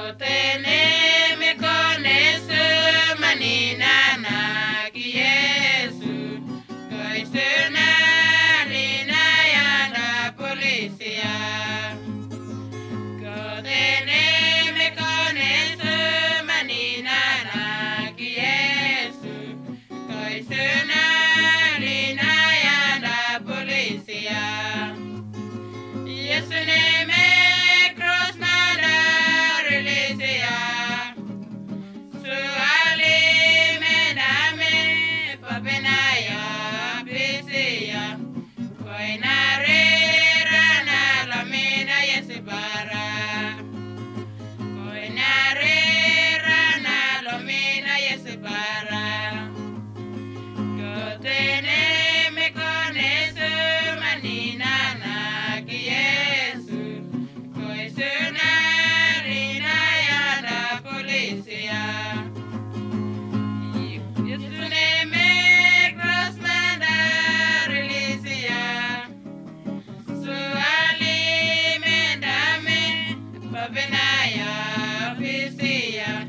Tene me conheço, menina na que Jesus, conheço na lina da polícia. Tene me conheço, menina na que Jesus, conheço na lina da polícia. Yes, name cross mada release. So Ali medame papenaya bisia. Koinare rana lamina yesibara. Koinare rana lamina yesibara. Kotene me conheço, menina na que Jesus, conheço na lina da polícia. Isso nem me cross manda release. So ali me dame papenaya bisia.